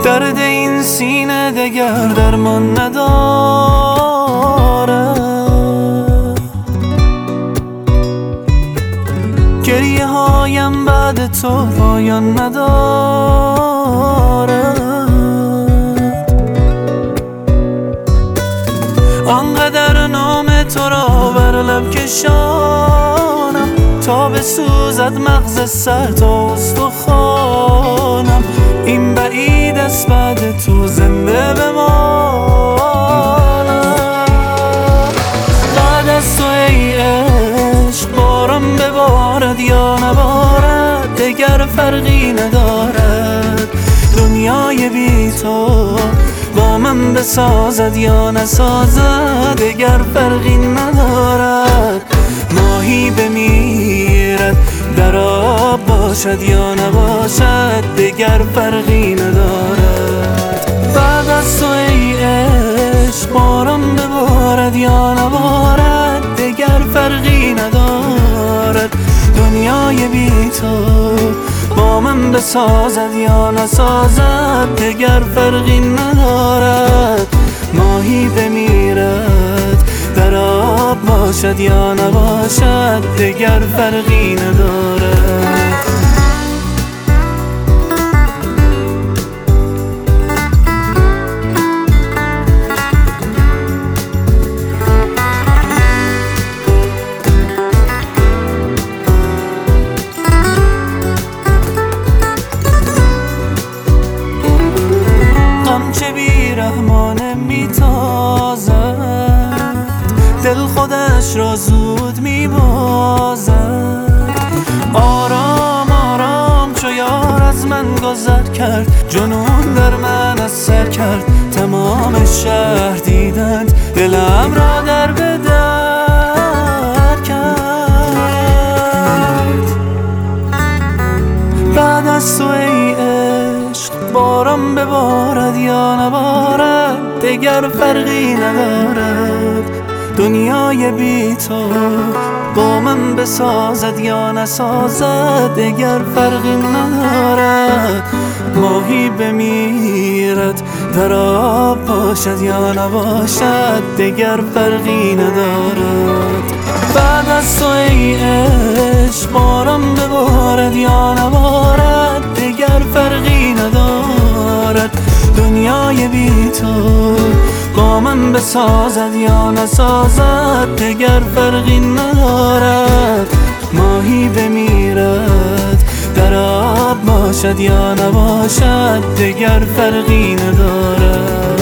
درد این سینه دگر درمان نداره، گریه هایم بعد تو پایان نداره. آنقدر نام تو را بر لب کشانم تا بسوزد مغز سر تا استخوانم. این بعید است بعد تو زنده بمانم. بعد از تو ای عشق بارم ببارد یا نبارد دگر فرقی ندارد. دنیای بی تو با من بسازد یا نسازد دگر فرقی ندارد. ماهی بمیرد در آب باشد یا نباشد دگر فرقی ندارد. بعد از تو ای عشق بارم ببارد یا نبارد دگر فرقی ندارد. دنیای بی تو با من بسازد یا نسازد دگر فرقی ندارد. ماهی بمیرد در آب باشد یا نباشد دگر فرقی ندارد. چه بیرحمانه میتازد، دل خودش را زود میبازد. آرام آرام چو یار از من گذر کرد، جنون در من اثر کرد. تمام شهر دیدند دلم را در به در کرد. بعد از تو ای عشق بارم ببارد یا نبارد دگر فرقی ندارد. دنیای بی تو با من بسازد یا نسازد دگر فرقی ندارد. ماهی بمیرد در آب باشد یا نباشد دگر فرقی ندارد. بعد از تو ای عشق بارم ببارد یا نبارد دگر فرقی ندارد. دنیای بی تو با من بسازد یا نسازد دگر فرقی ندارد. ماهی بمیرد در آب باشد یا نباشد دگر فرقی ندارد.